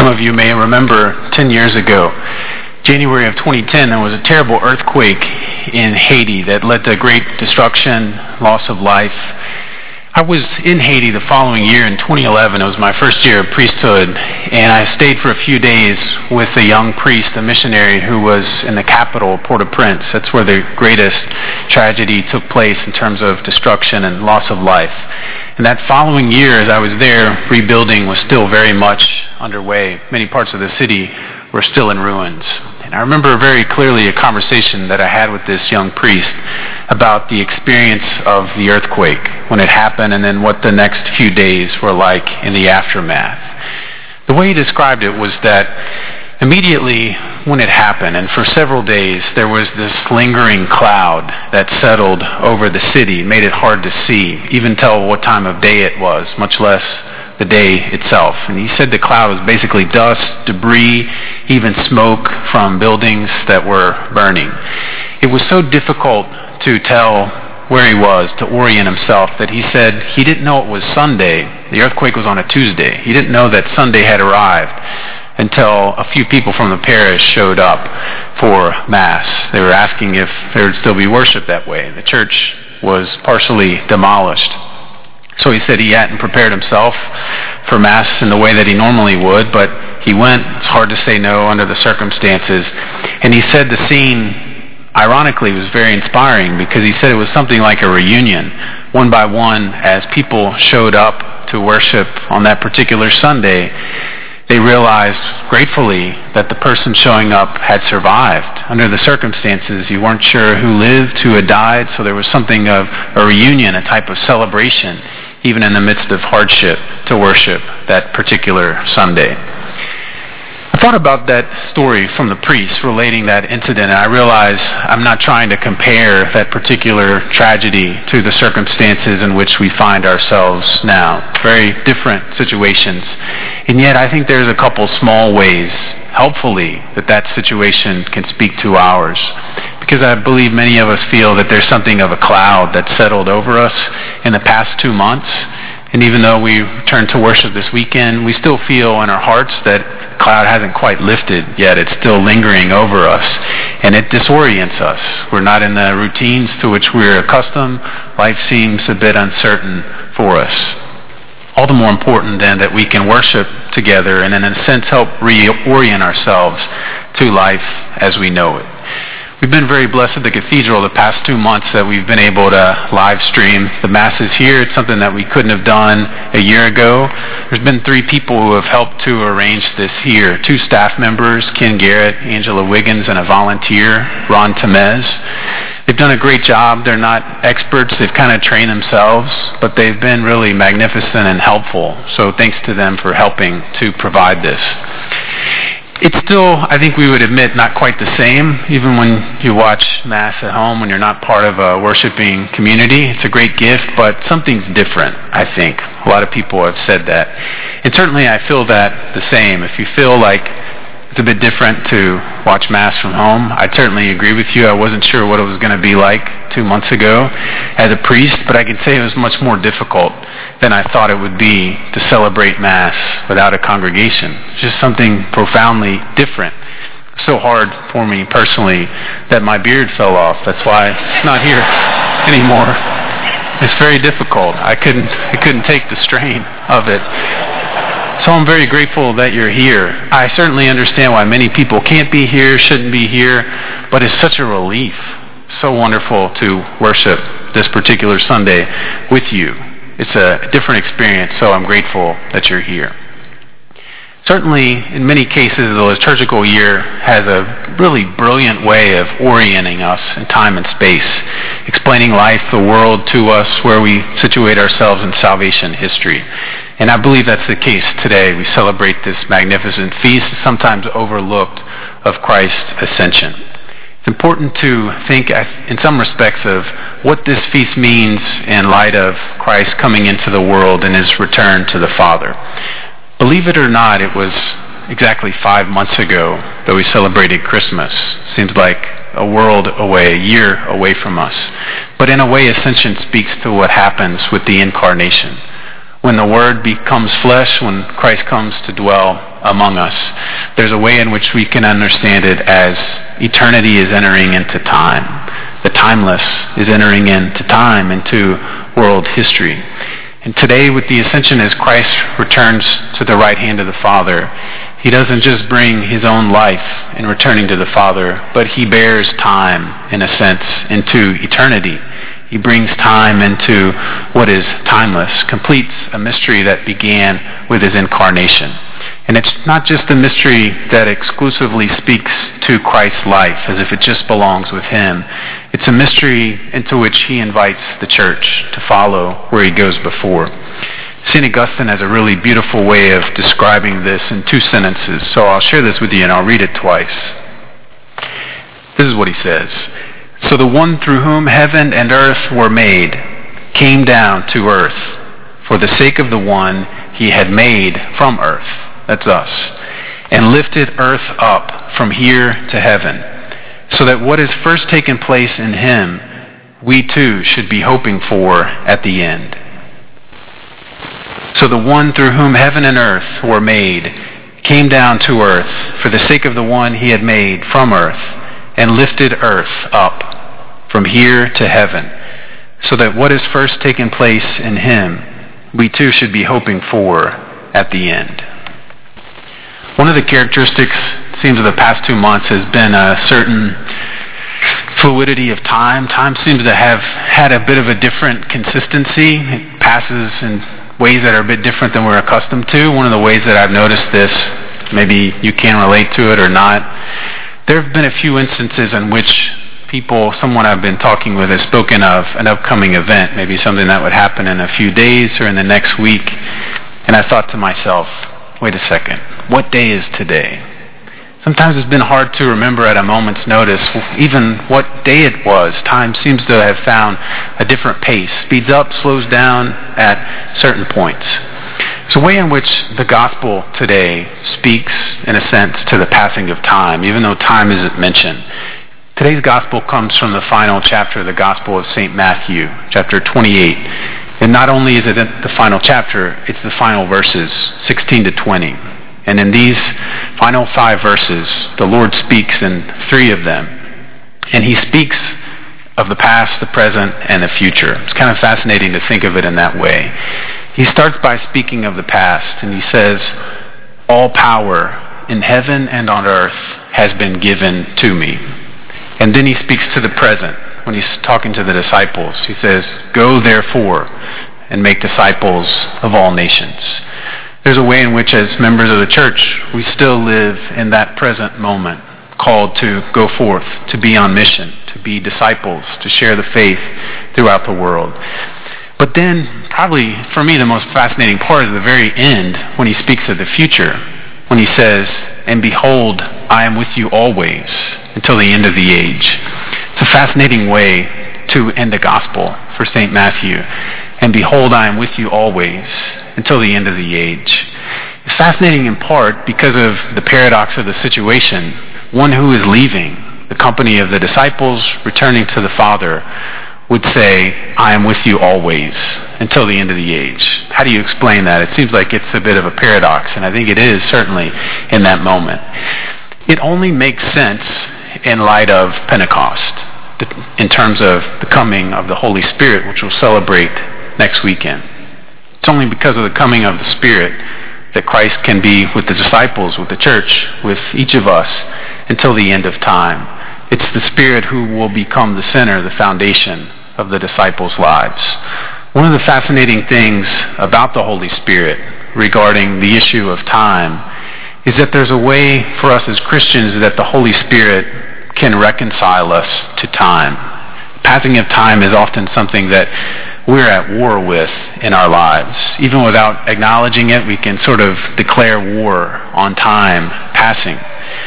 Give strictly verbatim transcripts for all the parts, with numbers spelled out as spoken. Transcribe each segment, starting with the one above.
of you may remember ten years ago, January of twenty ten, there was a terrible earthquake in Haiti that led to great destruction, loss of life. I was in Haiti the following year in twenty eleven. It was my first year of priesthood, and I stayed for a few days with a young priest, a missionary who was in the capital, Port-au-Prince. That's where the greatest tragedy took place in terms of destruction and loss of life. And that following year, as I was there, rebuilding was still very much underway. Many parts of the city were still in ruins. And I remember very clearly a conversation that I had with this young priest about the experience of the earthquake when it happened and then what the next few days were like in the aftermath. The way he described it was that immediately when it happened, and for several days, there was this lingering cloud that settled over the city, made it hard to see, even tell what time of day it was, much less the day itself. And he said the cloud was basically dust, debris, even smoke from buildings that were burning. It was so difficult to tell where he was, to orient himself, that he said he didn't know it was Sunday. The earthquake was on a Tuesday. He didn't know that Sunday had arrived until a few people from the parish showed up for Mass. They were asking if there would still be worship that way. The church was partially demolished. So he said he hadn't prepared himself for Mass in the way that he normally would, but he went. It's hard to say no under the circumstances. And he said the scene, ironically, was very inspiring because he said it was something like a reunion. One by one, as people showed up to worship on that particular Sunday, they realized gratefully that the person showing up had survived. Under the circumstances, you weren't sure who lived, who had died, so there was something of a reunion, a type of celebration, even in the midst of hardship, to worship that particular Sunday. I thought about that story from the priest relating that incident, and I realized I'm not trying to compare that particular tragedy to the circumstances in which we find ourselves now. Very different situations. And yet I think there's a couple small ways, helpfully, that that situation can speak to ours. Because I believe many of us feel that there's something of a cloud that settled over us in the past two months. And even though we return to worship this weekend, we still feel in our hearts that the cloud hasn't quite lifted yet. It's still lingering over us, and it disorients us. We're not in the routines to which we're accustomed. Life seems a bit uncertain for us. All the more important, then, that we can worship together and, in a sense, help reorient ourselves to life as we know it. We've been very blessed at the cathedral the past two months that we've been able to live stream the Masses here. It's something that we couldn't have done a year ago. There's been three people who have helped to arrange this here. Two staff members, Ken Garrett, Angela Wiggins, and a volunteer, Ron Temez. They've done a great job. They're not experts. They've kind of trained themselves, but they've been really magnificent and helpful. So thanks to them for helping to provide this. It's still, I think we would admit, not quite the same, even when you watch Mass at home, when you're not part of a worshiping community. It's a great gift, but something's different, I think. A lot of people have said that. And certainly I feel that the same. If you feel like it's a bit different to watch Mass from home, I certainly agree with you. I wasn't sure what it was going to be like two months ago as a priest, but I can say it was much more difficult than I thought it would be to celebrate Mass without a congregation. It's just something profoundly different. So hard for me personally that my beard fell off. That's why it's not here anymore. It's very difficult. I couldn't, I couldn't take the strain of it. So I'm very grateful that you're here. I certainly understand why many people can't be here, shouldn't be here, but it's such a relief. So wonderful to worship this particular Sunday with you. It's a different experience, so I'm grateful that you're here. Certainly, in many cases, the liturgical year has a really brilliant way of orienting us in time and space, explaining life, the world to us, where we situate ourselves in salvation history. And I believe that's the case today. We celebrate this magnificent feast, sometimes overlooked, of Christ's ascension. It's important to think in some respects of what this feast means in light of Christ coming into the world and his return to the Father. Believe it or not, it was exactly five months ago that we celebrated Christmas. Seems like a world away, a year away from us. But in a way, Ascension speaks to what happens with the Incarnation. When the Word becomes flesh, when Christ comes to dwell among us. There's a way in which we can understand it as eternity is entering into time. The timeless is entering into time, into world history. And today, with the ascension, as Christ returns to the right hand of the Father, he doesn't just bring his own life in returning to the Father, but he bears time, in a sense, into eternity. He brings time into what is timeless, completes a mystery that began with his incarnation. And it's not just a mystery that exclusively speaks to Christ's life, as if it just belongs with him. It's a mystery into which he invites the church to follow where he goes before. Saint Augustine has a really beautiful way of describing this in two sentences, so I'll share this with you and I'll read it twice. This is what he says. So the one through whom heaven and earth were made came down to earth for the sake of the one he had made from earth, that's us, and lifted earth up from here to heaven, so that what has first taken place in him, we too should be hoping for at the end. So the one through whom heaven and earth were made came down to earth for the sake of the one he had made from earth, and lifted earth up from here to heaven, so that what has first taken place in him, we too should be hoping for at the end. One of the characteristics, it seems, of the past two months has been a certain fluidity of time. Time seems to have had a bit of a different consistency. It passes in ways that are a bit different than we're accustomed to. One of the ways that I've noticed this, maybe you can relate to it or not, there have been a few instances in which people, someone I've been talking with, has spoken of an upcoming event, maybe something that would happen in a few days or in the next week. And I thought to myself, wait a second, what day is today? Sometimes it's been hard to remember at a moment's notice even what day it was. Time seems to have found a different pace, speeds up, slows down at certain points. There's a way in which the gospel today speaks, in a sense, to the passing of time, even though time isn't mentioned. Today's gospel comes from the final chapter of the Gospel of Saint Matthew, chapter twenty-eight. And not only is it the final chapter, it's the final verses, sixteen to twenty. And in these final five verses, the Lord speaks in three of them. And he speaks of the past, the present, and the future. It's kind of fascinating to think of it in that way. He starts by speaking of the past, and he says, all power in heaven and on earth has been given to me. And then he speaks to the present when he's talking to the disciples. He says, go therefore and make disciples of all nations. There's a way in which, as members of the church, we still live in that present moment, called to go forth, to be on mission, to be disciples, to share the faith throughout the world. But then, probably for me, the most fascinating part is the very end, when he speaks of the future, when he says, and behold, I am with you always until the end of the age. It's a fascinating way to end the gospel for Saint Matthew. And behold, I am with you always until the end of the age. It's fascinating in part because of the paradox of the situation. One who is leaving the company of the disciples, returning to the Father, would say, I am with you always until the end of the age. How do you explain that? It seems like it's a bit of a paradox, and I think it is certainly in that moment. It only makes sense in light of Pentecost, in terms of the coming of the Holy Spirit, which we'll celebrate next weekend. It's only because of the coming of the Spirit that Christ can be with the disciples, with the church, with each of us until the end of time. It's the Spirit who will become the center, the foundation of the disciples' lives. One of the fascinating things about the Holy Spirit regarding the issue of time is that there's a way for us as Christians that the Holy Spirit can reconcile us to time. Passing of time is often something that we're at war with in our lives. Even without acknowledging it, we can sort of declare war on time passing.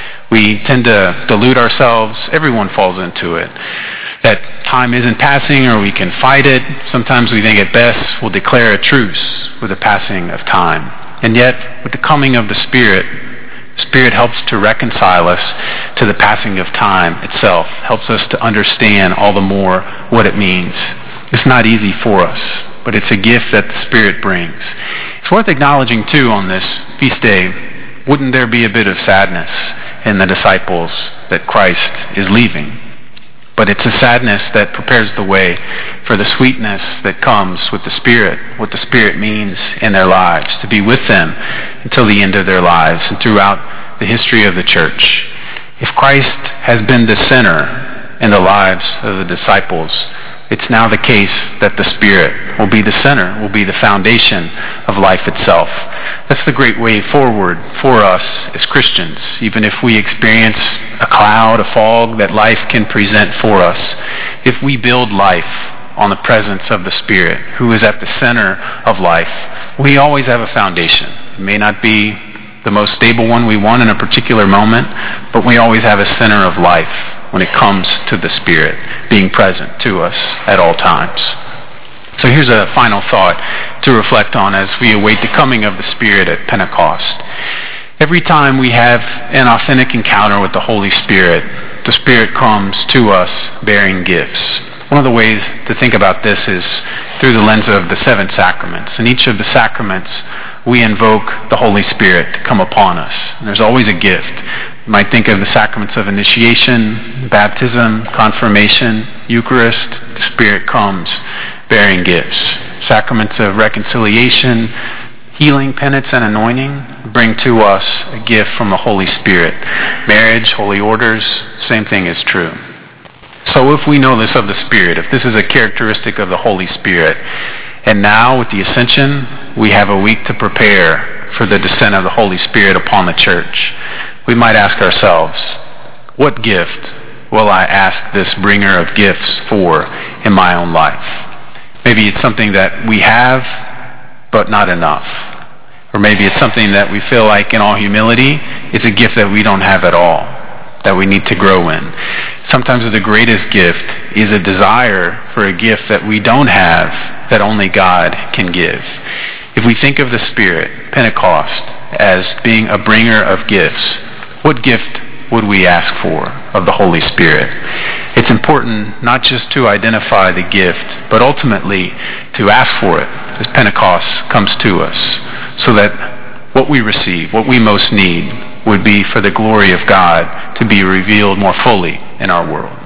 We tend to delude ourselves. Everyone falls into it. That time isn't passing, or we can fight it. Sometimes we think it best we'll declare a truce with the passing of time. And yet, with the coming of the Spirit, the Spirit helps to reconcile us to the passing of time itself, helps us to understand all the more what it means. It's not easy for us, but it's a gift that the Spirit brings. It's worth acknowledging, too, on this feast day, wouldn't there be a bit of sadness in the disciples that Christ is leaving? But it's a sadness that prepares the way for the sweetness that comes with the Spirit, what the Spirit means in their lives, to be with them until the end of their lives and throughout the history of the church. If Christ has been the center in the lives of the disciples, it's now the case that the Spirit will be the center, will be the foundation of life itself. That's the great way forward for us as Christians, even if we experience a cloud, a fog that life can present for us. If we build life on the presence of the Spirit, who is at the center of life, we always have a foundation. It may not be the most stable one we want in a particular moment, but we always have a center of life when it comes to the Spirit being present to us at all times. So here's a final thought to reflect on as we await the coming of the Spirit at Pentecost. Every time we have an authentic encounter with the Holy Spirit, the Spirit comes to us bearing gifts. One of the ways to think about this is through the lens of the seven sacraments. In each of the sacraments, we invoke the Holy Spirit to come upon us. And there's always a gift. You might think of the sacraments of initiation, baptism, confirmation, Eucharist. The Spirit comes bearing gifts. Sacraments of reconciliation, healing, penance, and anointing bring to us a gift from the Holy Spirit. Marriage, holy orders, same thing is true. So if we know this of the Spirit, if this is a characteristic of the Holy Spirit, and now with the Ascension, we have a week to prepare for the descent of the Holy Spirit upon the church, we might ask ourselves, what gift will I ask this bringer of gifts for in my own life? Maybe it's something that we have, but not enough. Or maybe it's something that we feel like in all humility, it's a gift that we don't have at all, that we need to grow in. Sometimes the greatest gift is a desire for a gift that we don't have, that only God can give. If we think of the Spirit, Pentecost, as being a bringer of gifts, what gift would we ask for of the Holy Spirit? It's important not just to identify the gift, but ultimately to ask for it as Pentecost comes to us, so that what we receive, what we most need, would be for the glory of God to be revealed more fully in our world.